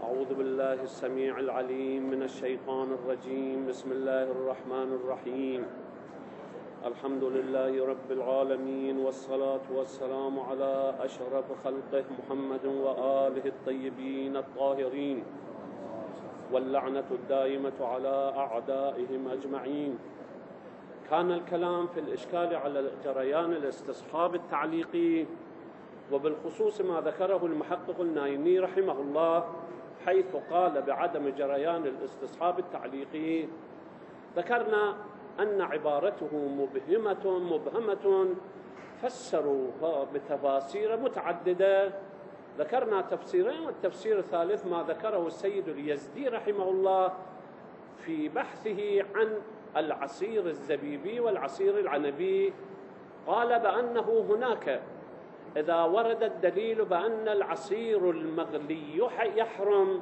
أعوذ بالله السميع العليم من الشيطان الرجيم. بسم الله الرحمن الرحيم. الحمد لله رب العالمين، والصلاة والسلام على أشرف خلقه محمد وآله الطيبين الطاهرين، واللعنة الدائمة على أعدائهم أجمعين. كان الكلام في الإشكال على جريان الاستصحاب التعليقي، وبالخصوص ما ذكره المحقق النايمي رحمه الله حيث قال بعدم جريان الاستصحاب التعليقي. ذكرنا أن عبارته مبهمة فسروها بتفاسير متعددة. ذكرنا تفسيرين، والتفسير الثالث ما ذكره السيد اليزدي رحمه الله في بحثه عن العصير الزبيبي والعصير العنبي. قال بأنه هناك إذا ورد الدليل بأن العصير المغلي يحرم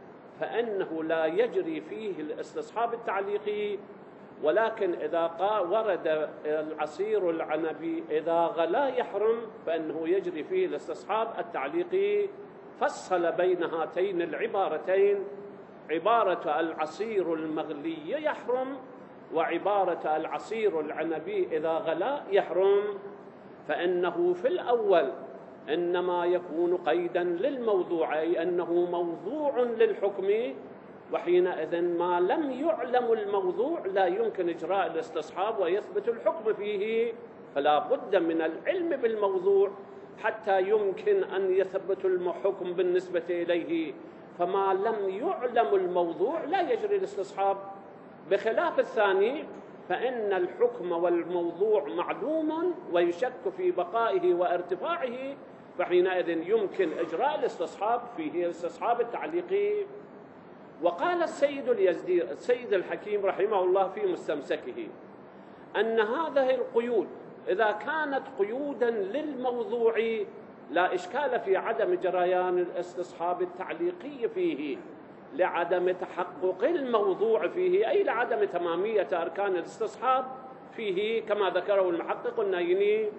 فإنه لا يجري فيه الاستصحاب التعليقي، ولكن إذا ورد العصير العنبي إذا غلا يحرم فإنه يجري فيه الاستصحاب التعليقي. فصل بين هاتين العبارتين، عبارة العصير المغلي يحرم وعبارة العصير العنبي إذا غلا يحرم. فإنه في الأول إنما يكون قيدا للموضوع، أي أنه موضوع للحكم، وحينئذ ما لم يعلم الموضوع لا يمكن إجراء الاستصحاب ويثبت الحكم فيه، فلا بد من العلم بالموضوع حتى يمكن أن يثبت الحكم بالنسبة إليه. فما لم يعلم الموضوع لا يجري الاستصحاب، بخلاف الثاني فإن الحكم والموضوع معلوم ويشك في بقائه وارتفاعه، فحينئذ يمكن إجراء الاستصحاب فيه الاستصحاب التعليقي. وقال السيد اليزدي السيد الحكيم رحمه الله في مستمسكه أن هذه القيود إذا كانت قيودا للموضوع لا إشكال في عدم جريان الاستصحاب التعليقي فيه لعدم تحقق الموضوع فيه، أي لعدم تمامية أركان الاستصحاب فيه كما ذكره المحقق النايمي.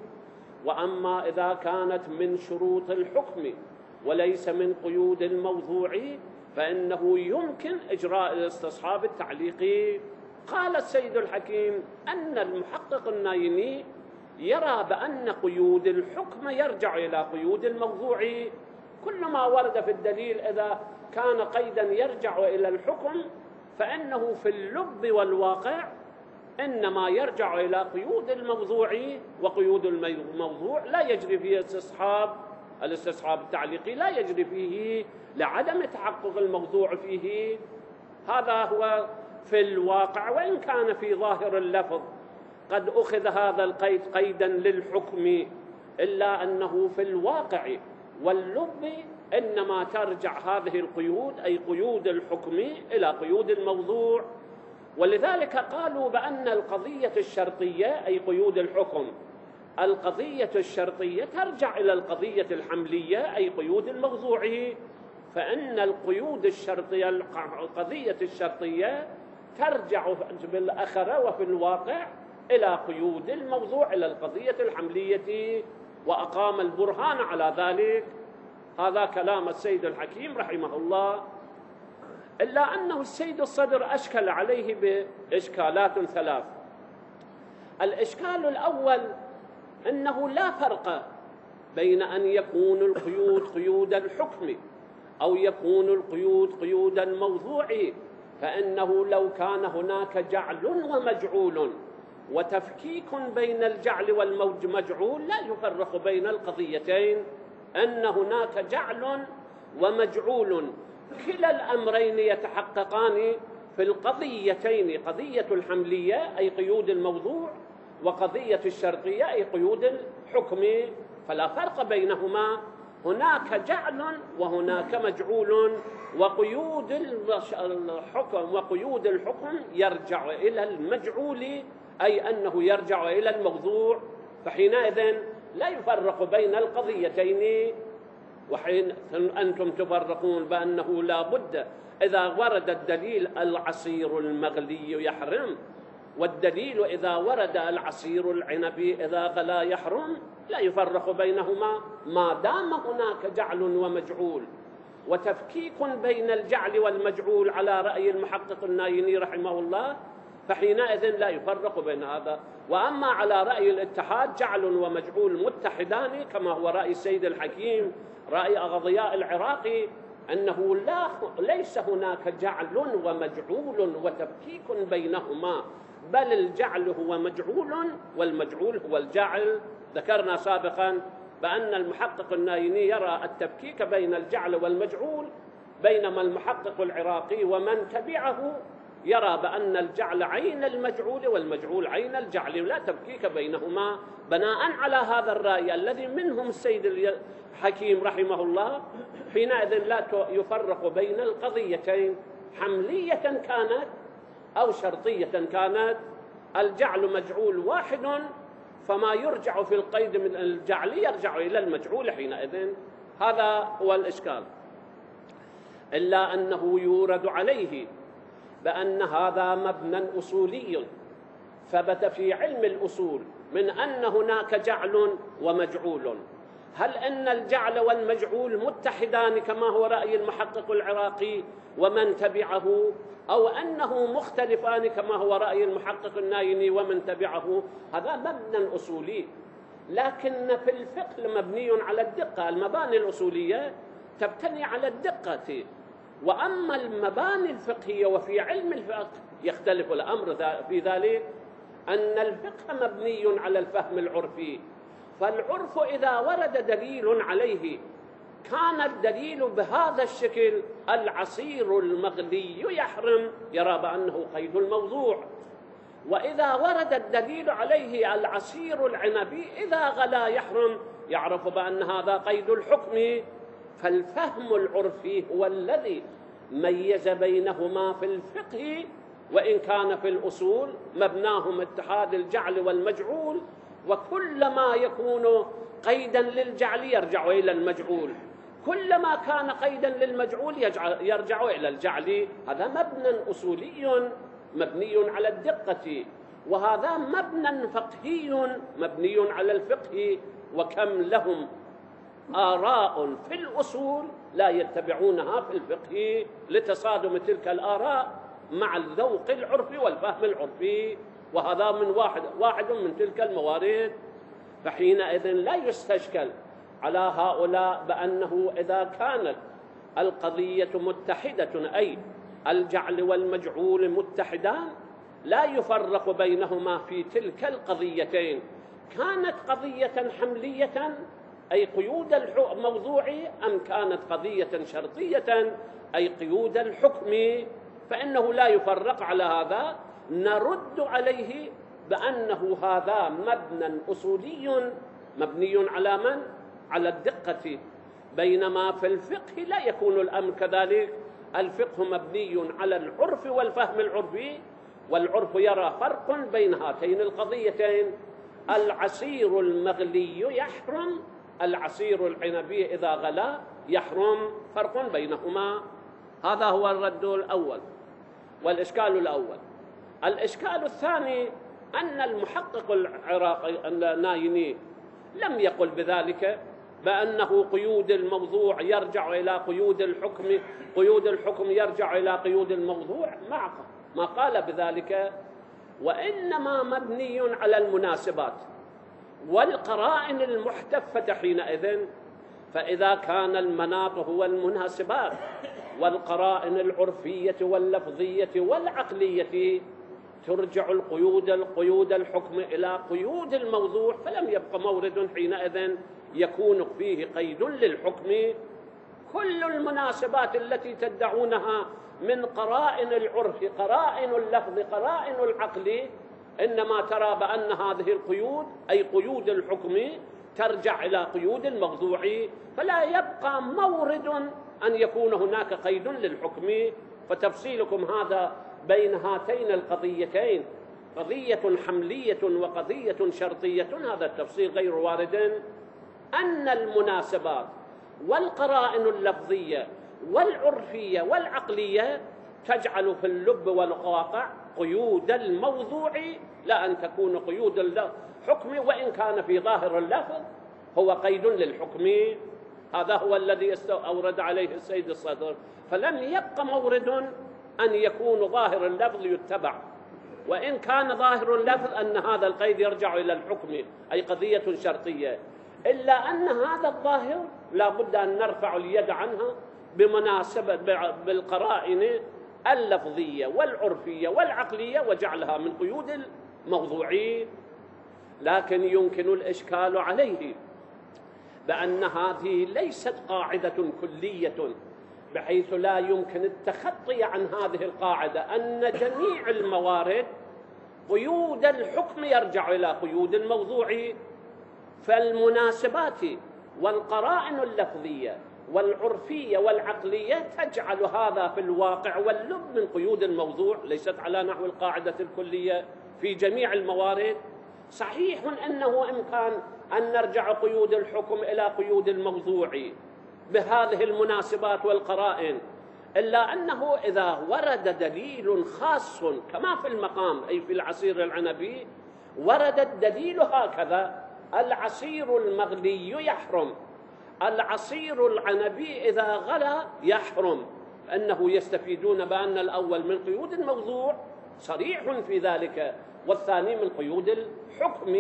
وأما إذا كانت من شروط الحكم وليس من قيود الموضوع فإنه يمكن إجراء الاستصحاب التعليقي. قال السيد الحكيم أن المحقق النايمي يرى بأن قيود الحكم يرجع إلى قيود الموضوع. كل ما ورد في الدليل إذا كان قيدا يرجع إلى الحكم فإنه في اللب والواقع إنما يرجع إلى قيود الموضوع، وقيود الموضوع لا يجري فيه الاستصحاب التعليقي لا يجري فيه لعدم تحقق الموضوع فيه. هذا هو في الواقع، وإن كان في ظاهر اللفظ قد أخذ هذا القيد قيدا للحكم، إلا أنه في الواقع واللب إنما ترجع هذه القيود أي قيود الحكم إلى قيود الموضوع. ولذلك قالوا بأن القضية الشرطية أي قيود الحكم، القضية الشرطية ترجع إلى القضية الحملية أي قيود الموضوع. فإن القيود الشرطية القضية الشرطية ترجع بالأخرة وفي الواقع إلى قيود الموضوع إلى القضية الحملية، وأقام البرهان على ذلك. هذا كلام السيد الحكيم رحمه الله. إلا أنه السيد الصدر أشكل عليه بإشكالات ثلاث. الإشكال الأول أنه لا فرق بين أن يكون القيود قيود الحكم أو يكون القيود قيود الموضوع، فإنه لو كان هناك جعل ومجعول وتفكيك بين الجعل والمجعول لا يفرق بين القضيتين، أن هناك جعل ومجعول كلا الأمرين يتحققان في القضيتين، قضية الحملية أي قيود الموضوع وقضية الشرطية أي قيود الحكم، فلا فرق بينهما. هناك جعل وهناك مجعول، وقيود الحكم يرجع إلى المجعول أي أنه يرجع إلى الموضوع، فحينئذ لا يفرق بين القضيتين. وحين أنتم تفرقون بأنه لا بد إذا ورد الدليل العصير المغلي يحرم، والدليل إذا ورد العصير العنبي إذا غلا يحرم، لا يفرق بينهما ما دام هناك جعل ومجعول. وتفكيك بين الجعل والمجعول على رأي المحقق النايني رحمه الله، فحينئذ لا يفرق بين هذا. وأما على رأي الاتحاد جعل ومجعول متحدان كما هو رأي السيد الحكيم، رأي أغضياء العراقي، أنه ليس هناك جعل ومجعول وتفكيك بينهما، بل الجعل هو مجعول والمجعول هو الجعل. ذكرنا سابقا بأن المحقق النايني يرى التفكيك بين الجعل والمجعول، بينما المحقق العراقي ومن تبعه يرى بأن الجعل عين المجعول والمجعول عين الجعل، لا تفكيك بينهما. بناء على هذا الرأي الذي منهم السيد الحكيم رحمه الله، حينئذ لا يفرق بين القضيتين، حملية كانت أو شرطية كانت. الجعل مجعول واحد، فما يرجع في القيد من الجعل يرجع إلى المجعول حينئذ. هذا هو الإشكال. إلا أنه يورد عليه بأن هذا مبنى أصولي ثبت في علم الأصول من أن هناك جعل ومجعول. هل أن الجعل والمجعول متحدان كما هو رأي المحقق العراقي ومن تبعه، أو أنه مختلفان كما هو رأي المحقق النايني ومن تبعه؟ هذا مبنى أصولي، لكن في الفقه مبني على الدقة. المباني الأصولية تبتني على الدقة، وأما المباني الفقهية وفي علم الفقه يختلف الأمر في ذلك، أن الفقه مبني على الفهم العرفي. فالعرف إذا ورد دليل عليه كان الدليل بهذا الشكل، العصير المغلي يحرم، يرى بأنه قيد الموضوع. وإذا ورد الدليل عليه العصير العنبي إذا غلا يحرم، يعرف بأن هذا قيد الحكم. فالفهم العرفي هو الذي ميز بينهما في الفقه، وإن كان في الأصول مبناهم اتحاد الجعل والمجعول، وكلما يكون قيدا للجعل يرجع إلى المجعول، كلما كان قيدا للمجعول يرجع إلى الجعل. هذا مبنى أصولي مبني على الدقة، وهذا مبنى فقهي مبني على الفقه. وكم لهم آراء في الأصول لا يتبعونها في الفقه لتصادم تلك الآراء مع الذوق العرفي والفهم العرفي، وهذا من واحد من تلك الموارد. فحينئذ لا يستشكل على هؤلاء بأنه إذا كانت القضية متحدة، أي الجعل والمجعول متحدان، لا يفرق بينهما في تلك القضيتين. كانت قضية حملية أي قيود الموضوع، أم كانت قضية شرطية أي قيود الحكم، فإنه لا يفرق على هذا. نرد عليه بأنه هذا مبنى أصولي مبني على من؟ على الدقة، بينما في الفقه لا يكون الأمر كذلك. الفقه مبني على العرف والفهم العرفي، والعرف يرى فرق بين هاتين القضيتين. العصير المغلي يحرم، العصير العنبي إذا غلا يحرم، فرق بينهما. هذا هو الرد الأول والإشكال الأول. الإشكال الثاني أن المحقق العراقي النايني لم يقل بذلك، بأنه قيود الموضوع يرجع إلى قيود الحكم، قيود الحكم يرجع إلى قيود الموضوع، ما قال بذلك، وإنما مبني على المناسبات والقرائن المحتفة حينئذ. فإذا كان المناط هو المناسبات والقرائن العرفية واللفظية والعقلية، ترجع قيود الحكم إلى قيود الموضوع، فلم يبق مورد حينئذ يكون فيه قيد للحكم. كل المناسبات التي تدعونها من قرائن العرف، قرائن اللفظ، قرائن العقل، إنما ترى بأن هذه القيود أي قيود الحكم ترجع إلى قيود الموضوع، فلا يبقى مورد أن يكون هناك قيد للحكم. فتفصيلكم هذا بين هاتين القضيتين، قضية حملية وقضية شرطية، هذا التفصيل غير وارد. أن المناسبات والقرائن اللفظية والعرفية والعقلية تجعل في اللب والواقع قيود الموضوع، لا أن تكون قيود الحكم، وإن كان في ظاهر اللفظ هو قيد للحكم. هذا هو الذي أورد عليه السيد الصدر. فلم يبق مورد أن يكون ظاهر اللفظ يتبع، وإن كان ظاهر اللفظ أن هذا القيد يرجع إلى الحكم، أي قضية شرطية، إلا أن هذا الظاهر لا بد أن نرفع اليد عنها بمناسبة بالقرائن اللفظية والعرفية والعقلية وجعلها من قيود الموضوعي. لكن يمكن الإشكال عليه بأن هذه ليست قاعدة كلية، بحيث لا يمكن التخطي عن هذه القاعدة أن جميع الموارد قيود الحكم يرجع إلى قيود الموضوع. فالمناسبات والقرائن اللفظية والعرفية والعقلية تجعل هذا في الواقع واللب من قيود الموضوع، ليست على نحو القاعدة الكلية في جميع الموارد. صحيح أنه إمكان أن نرجع قيود الحكم إلى قيود الموضوع بهذه المناسبات والقرائن، إلا أنه إذا ورد دليل خاص كما في المقام أي في العصير العنبي، ورد الدليل هكذا: العصير المغلي يحرم، العصير العنبي إذا غلى يحرم، أنه يستفيدون بأن الأول من قيود الموضوع صريح في ذلك، والثاني من قيود الحكم.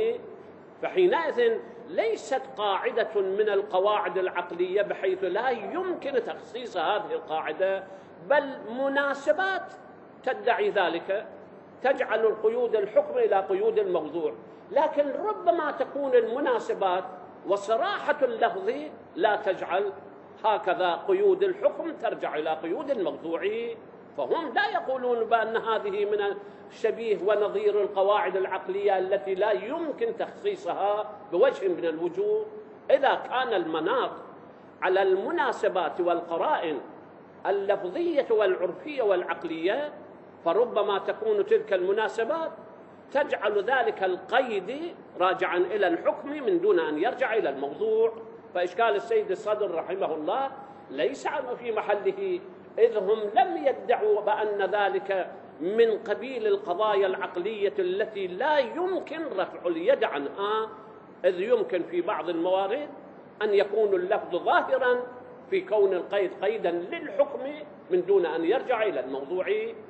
فحينئذ ليست قاعدة من القواعد العقلية بحيث لا يمكن تخصيص هذه القاعدة، بل مناسبات تدعي ذلك تجعل القيود الحكم إلى قيود الموضوع. لكن ربما تكون المناسبات وصراحة اللفظ لا تجعل هكذا قيود الحكم ترجع إلى قيود الموضوع. فهم لا يقولون بأن هذه من الشبيه ونظير القواعد العقلية التي لا يمكن تخصيصها بوجه من الوجوه. إذا كان المناط على المناسبات والقرائن اللفظية والعرفية والعقلية، فربما تكون تلك المناسبات تجعل ذلك القيد راجعا إلى الحكم من دون أن يرجع إلى الموضوع. فإشكال السيد الصدر رحمه الله ليس في محله، إذ هم لم يدعوا بأن ذلك من قبيل القضايا العقلية التي لا يمكن رفع اليد عنها، إذ يمكن في بعض الموارد أن يكون اللفظ ظاهرا في كون القيد قيدا للحكم من دون أن يرجع إلى الموضوع.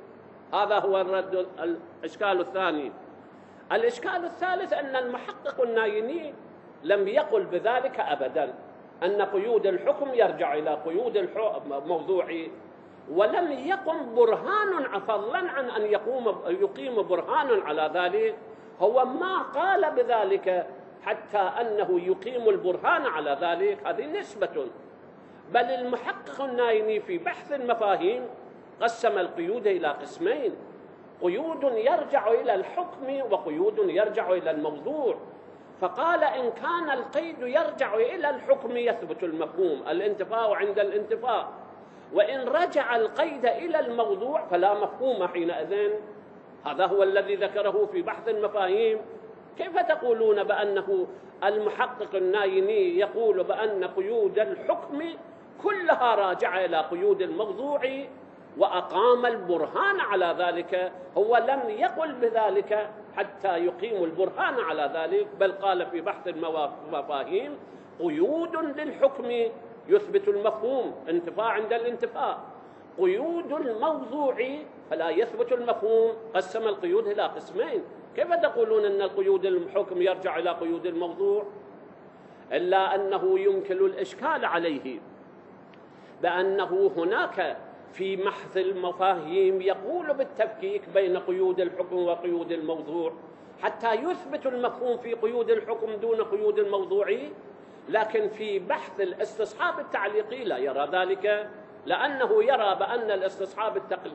هذا هو الرد. الإشكال الثاني. الإشكال الثالث أن المحقق النايني لم يقل بذلك أبدا، أن قيود الحكم يرجع إلى قيود الموضوع، ولم يقم برهان فضلا عن أن يقيم برهان على ذلك. هو ما قال بذلك حتى أنه يقيم البرهان على ذلك، هذه نسبة. بل المحقق النايني في بحث المفاهيم قسم القيود إلى قسمين: قيود يرجع إلى الحكم وقيود يرجع إلى الموضوع. فقال إن كان القيد يرجع إلى الحكم يثبت المفهوم، الانتفاء عند الانتفاء، وإن رجع القيد إلى الموضوع فلا مفهوم حينئذ. هذا هو الذي ذكره في بحث المفاهيم. كيف تقولون بأنه المحقق النايني يقول بأن قيود الحكم كلها راجعة إلى قيود الموضوع وأقام البرهان على ذلك؟ هو لم يقل بذلك حتى يقيم البرهان على ذلك، بل قال في بحث المفاهيم: قيود للحكم يثبت المفهوم، انتفاء عند الانتفاء. قيود الموضوع فلا يثبت المفهوم. قسم القيود إلى قسمين. كيف تقولون أن القيود الحكم يرجع إلى قيود الموضوع؟ إلا أنه يمكن الإشكال عليه بأنه هناك في بحث المفاهيم يقول بالتفكيك بين قيود الحكم وقيود الموضوع حتى يثبت المفهوم في قيود الحكم دون قيود الموضوع، لكن في بحث الاستصحاب التعليقي لا يرى ذلك، لأنه يرى بأن الاستصحاب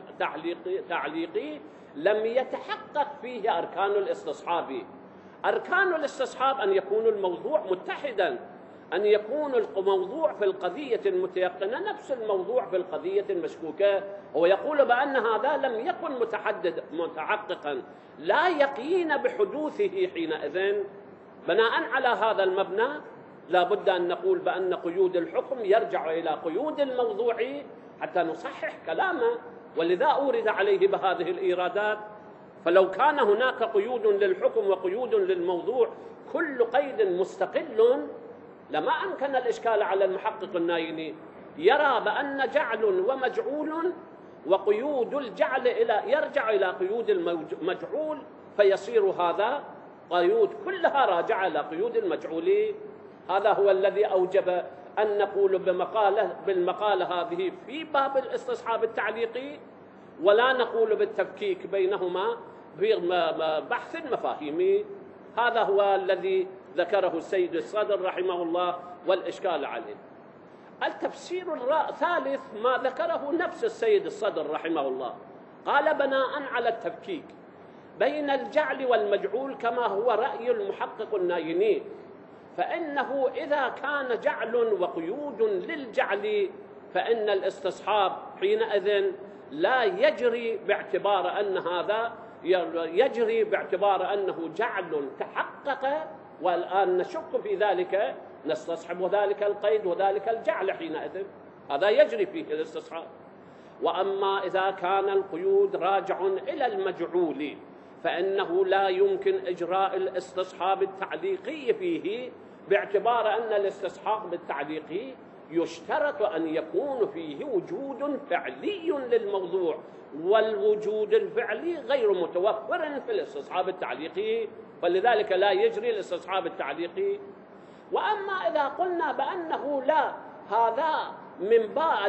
التعليقي لم يتحقق فيه أركان الاستصحاب. أركان الاستصحاب أن يكون الموضوع متحدا، أن يكون الموضوع في القضية المتيقنة نفس الموضوع في القضية المشكوكة. هو يقول بأن هذا لم يكن متحققا، لا يقين بحدوثه حينئذ. بناء على هذا المبنى لا بد أن نقول بأن قيود الحكم يرجع إلى قيود الموضوع حتى نصحح كلامه، ولذا أورد عليه بهذه الإيرادات. فلو كان هناك قيود للحكم وقيود للموضوع كل قيد مستقل لما أمكن الإشكال على المحقق النايني، يرى بأن جعل ومجعول وقيود الجعل يرجع إلى قيود المجعول، فيصير هذا قيود كلها راجعة إلى قيود المجعول. هذا هو الذي أوجب أن نقول بالمقالة هذه في باب الاستصحاب التعليقي، ولا نقول بالتفكيك بينهما في بحث المفاهيم. هذا هو الذي ذكره السيد الصدر رحمه الله والإشكال عليه. التفسير الثالث ما ذكره نفس السيد الصدر رحمه الله، قال بناء على التفكيك بين الجعل والمجعول كما هو رأي المحقق النايني، فإنه إذا كان جعل وقيود للجعل فإن الاستصحاب حينئذ لا يجري باعتبار أن هذا يجري باعتبار أنه جعل تحقق، والآن نشك في ذلك نستصحب ذلك القيد وذلك الجعل حينئذ، هذا يجري فيه الاستصحاب. وأما إذا كان القيود راجع إلى المجعول فإنه لا يمكن إجراء الاستصحاب التعليقي فيه، باعتبار أن الاستصحاب التعليقي يشترط أن يكون فيه وجود فعلي للموضوع، والوجود الفعلي غير متوفر في الاستصحاب التعليقي، فلذلك لا يجري الاستصحاب التعليقي. وأما إذا قلنا بأنه لا، هذا من باب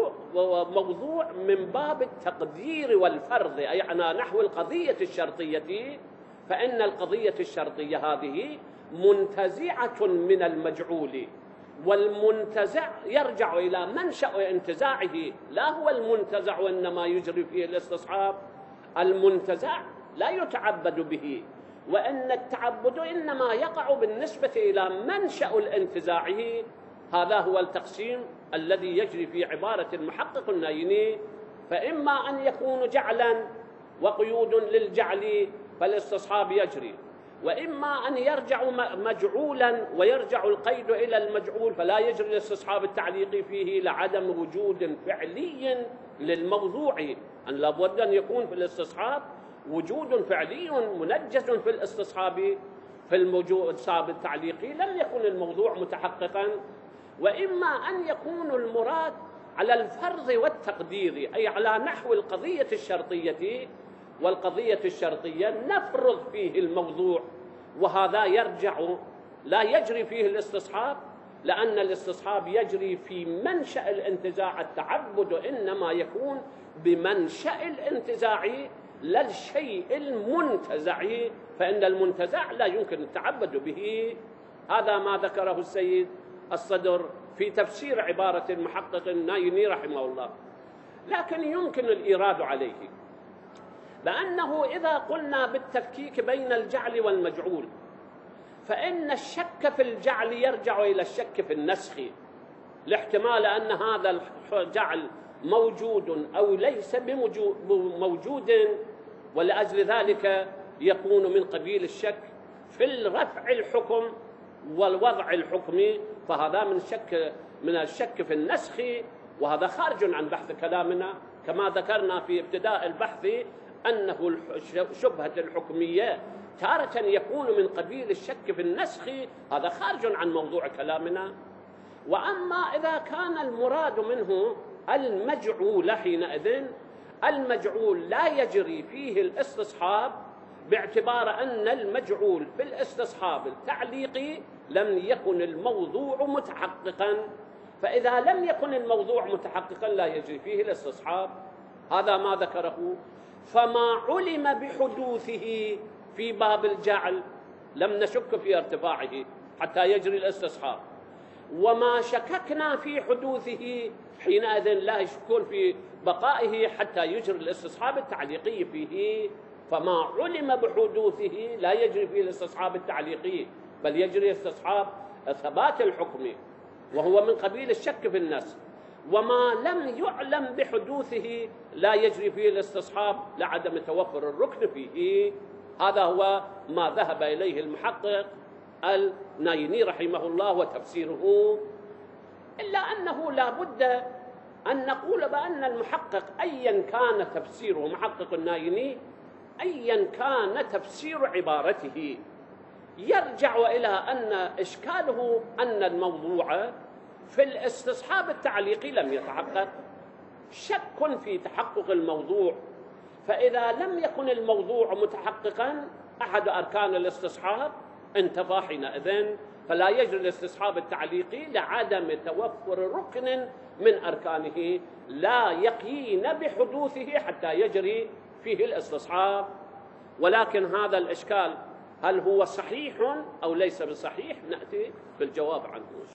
موضوع من باب التقدير والفرض، أي على نحو القضية الشرطية، فإن القضية الشرطية هذه منتزعة من المجعول، والمنتزع يرجع إلى منشأ انتزاعه، لا هو المنتزع وإنما يجري فيه الاستصحاب. المنتزع لا يتعبد به، وأن التعبد إنما يقع بالنسبة إلى منشأ الانتزاعه. هذا هو التقسيم الذي يجري في عبارة المحقق النايني، فإما أن يكون جعلا وقيود للجعل فالاستصحاب يجري، وإما أن يرجع مجعولا ويرجع القيد إلى المجعول فلا يجري الاستصحاب التعليقي فيه لعدم وجود فعلي للموضوع. أن لابد أن يكون في الاستصحاب وجود فعلي منجز في الاستصحاب، في الاستصحاب التعليقي لم يكن الموضوع متحققا. وإما أن يكون المراد على الفرض والتقدير، أي على نحو القضية الشرطية، والقضية الشرطية نفرض فيه الموضوع، وهذا يرجع لا يجري فيه الاستصحاب، لأن الاستصحاب يجري في منشأ الانتزاع. التعبد إنما يكون بمنشأ الانتزاع لا الشيء المنتزع، فإن المنتزع لا يمكن التعبد به. هذا ما ذكره السيد الصدر في تفسير عبارة المحقق النايني رحمه الله. لكن يمكن الإيراد عليه بأنه إذا قلنا بالتفكيك بين الجعل والمجعول، فإن الشك في الجعل يرجع إلى الشك في النسخ، لاحتمال أن هذا الجعل موجود أو ليس بموجود، ولأجل ذلك يكون من قبيل الشك في الرفع الحكم والوضع الحكمي، فهذا من الشك في النسخ، وهذا خارج عن بحث كلامنا. كما ذكرنا في ابتداء البحث أنه الشبهة الحكمية تارة يكون من قبيل الشك في النسخ، هذا خارج عن موضوع كلامنا. وأما إذا كان المراد منه المجعول، حينئذ المجعول لا يجري فيه الاستصحاب، باعتبار أن المجعول في الاستصحاب التعليقي لم يكن الموضوع متحققا، فإذا لم يكن الموضوع متحققا لا يجري فيه الاستصحاب. هذا ما ذكره. فما علم بحدوثه في باب الجعل لم نشك في ارتفاعه حتى يجري الاستصحاب، وما شككنا في حدوثه حينئذ لا يشكون في بقائه حتى يجري الاستصحاب التعليقي فيه. فما علم بحدوثه لا يجري فيه الاستصحاب التعليقي، بل يجري استصحاب ثبات الحكم، وهو من قبيل الشك في النسخ. وما لم يعلم بحدوثه لا يجري فيه الاستصحاب لعدم توفر الركن فيه. هذا هو ما ذهب إليه المحقق النايني رحمه الله وتفسيره. إلا أنه لا بد أن نقول بأن المحقق أيا كان تفسيره، محقق النايني أيا كان تفسير عبارته، يرجع إلى أن إشكاله أن الموضوع في الاستصحاب التعليقي لم يتحقق، شك في تحقق الموضوع. فإذا لم يكن الموضوع متحققا أحد أركان الاستصحاب انتفى حينئذ، فلا يجري الاستصحاب التعليقي لعدم توفر ركن من أركانه لا يقين بحدوثه حتى يجري فيه الاستصحاب. ولكن هذا الإشكال هل هو صحيح أو ليس بصحيح نأتي بالجواب عنه.